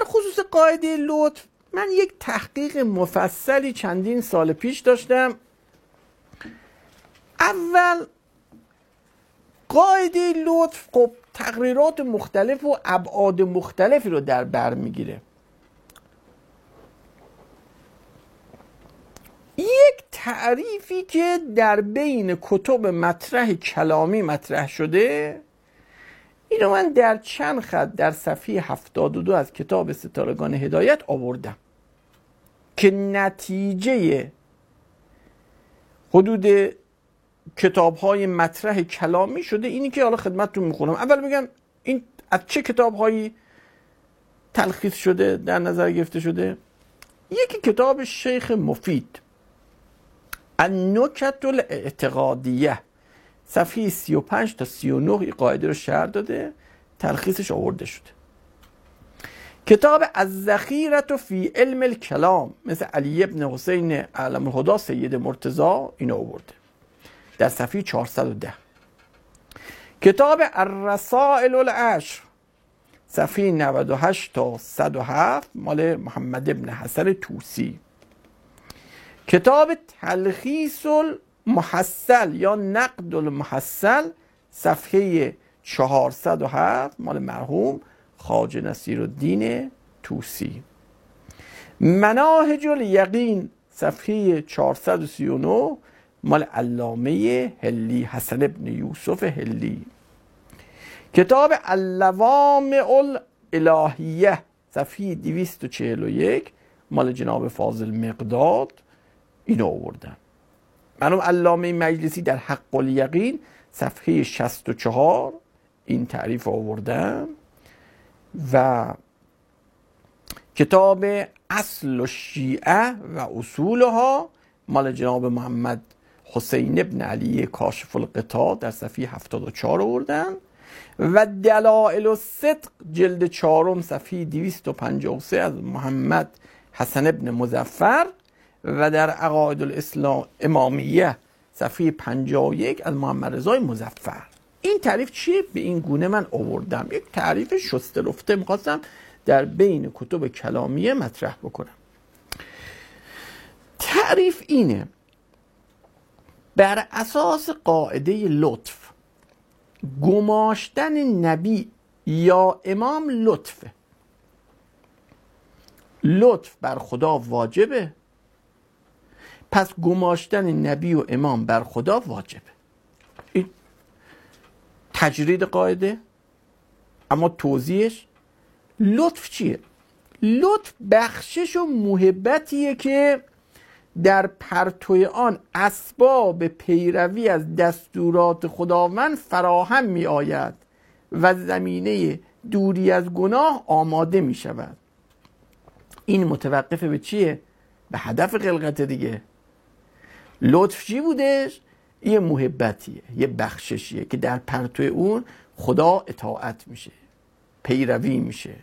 خصوص قاعده لطف من یک تحقیق مفصلی چندین سال پیش داشتم. اول قاعده لطف خب تقریرات مختلف و ابعاد مختلفی رو در بر میگیره. یک تعریفی که در بین کتب مطرح کلامی مطرح شده، اینو من در چند خط در صفحه 72 از کتاب ستارگان هدایت آوردم که نتیجه حدود کتاب‌های مطرح کلامی شده. اینی که حالا خدمتتون میخونم. اول بگم این از چه کتاب‌هایی تلخیص شده، در نظر گرفته شده. یکی کتاب شیخ مفید النکت الاعتقادیه، صفحه 35 تا 39 این قاعده رو شرح داده، تلخیصش آورده شده. کتاب الذخیره فی علم الکلام مثل علی ابن حسین علم الهدی سید مرتضی اینو آورده در صفحه 410. کتاب الرسائل العشر صفحه 98 تا 107 مال محمد ابن حسن طوسی. کتاب تلخیص المحصل یا نقد المحصل صفحه 407 مال مرحوم خواجه نصیرالدین طوسی. مناهج الیقین صفحه 439 مال علامه هلی حسن ابن یوسف هلی. کتاب اللوامع الالهیه صفحه 241 مال جناب فاضل مقداد اینو آوردن. مرحوم علامه مجلسی در حق الیقین صفحه 64 این تعریف آوردن. و کتاب اصل الشیعه و اصولها مال جناب محمد حسین ابن علی کاشف الغطا در صفحه 74 آوردن. و دلائل الصدق جلد 4 صفحه 253 از محمد حسن ابن مظفر و در عقاید الاسلام امامیه صفحه 51 از محمد رضای مظفر. این تعریف چیه؟ به این گونه من آوردم. یک تعریف شسته رفته میخواستم در بین کتب کلامیه مطرح بکنم. تعریف اینه: بر اساس قاعده لطف گماشتن نبی یا امام لطفه. لطف بر خدا واجبه، پس گماشتن نبی و امام بر خدا واجبه. این تجرید قاعده. اما توضیحش لطف چیه؟ لطف بخشش و محبتیه که در پرتو آن اسباب پیروی از دستورات خداوند فراهم می آید و زمینه دوری از گناه آماده می شود. این متوقف به چیه؟ به هدف خلقت دیگه. لطف چی بودش؟ یه محبتیه، یه بخششیه که در پرتو اون خدا اطاعت میشه، پیروی میشه،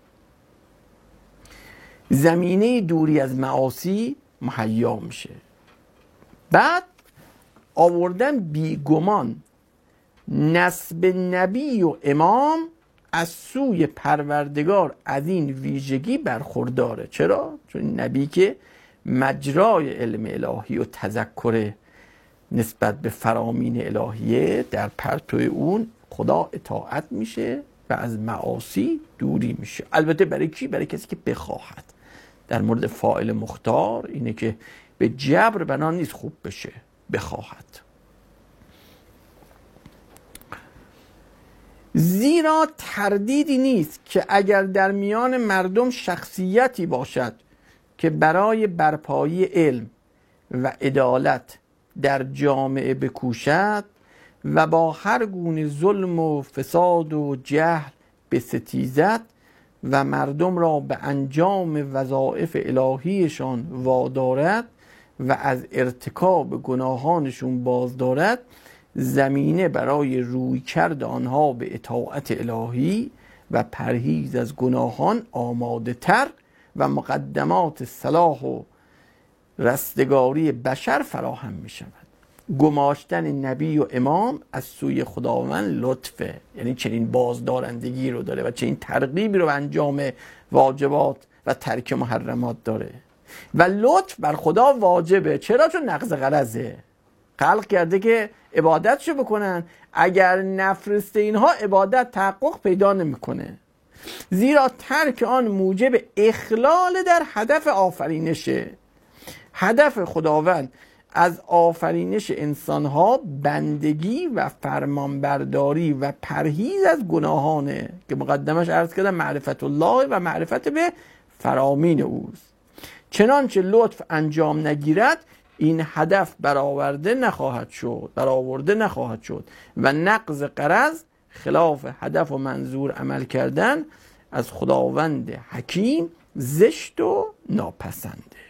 زمینه دوری از معاصی مهیا میشه. بعد آوردن بیگمان نسب نبی و امام از سوی پروردگار از این ویژگی برخورداره. چرا؟ چون نبی که مجرای علم الهی و تذکر نسبت به فرامین الهیه، در پرتو اون خدا اطاعت میشه و از معاصی دوری میشه. البته برای کی؟ برای کسی که بخواهد. در مورد فاعل مختار اینه که به جبر بنا نیست خوب بشه، بخواهد. زیرا تردیدی نیست که اگر در میان مردم شخصیتی باشد که برای برپایی علم و عدالت در جامعه بکوشد و با هر گونه ظلم و فساد و جهل بستیزد و مردم را به انجام وظایف الهیشان وادارد و از ارتکاب گناهانشون باز دارد، زمینه برای رویکرد آنها به اطاعت الهی و پرهیز از گناهان آماده تر و مقدمات صلاح و رستگاری بشر فراهم می شود. گماشتن نبی و امام از سوی خداوند لطفه، یعنی چنین بازدارندگی رو داره و چنین ترغیبی رو به انجام واجبات و ترک محرمات داره. و لطف بر خدا واجبه. چرا؟ چون نقض غرضه، خلق کرده که عبادتشو بکنن. اگر نفرسته اینها عبادت تحقق پیدا نمیکنه، زیرا ترک آن موجب اخلال در هدف آفرینشه. هدف خداوند از آفرینش انسانها بندگی و فرمانبرداری و پرهیز از گناهانه که مقدمش عرض کردم معرفت الله و معرفت به فرامین اوست. چنانچه لطف انجام نگیرد این هدف برآورده نخواهد شد و نقض غرض خلاف هدف و منظور عمل کردن از خداوند حکیم زشت و ناپسنده.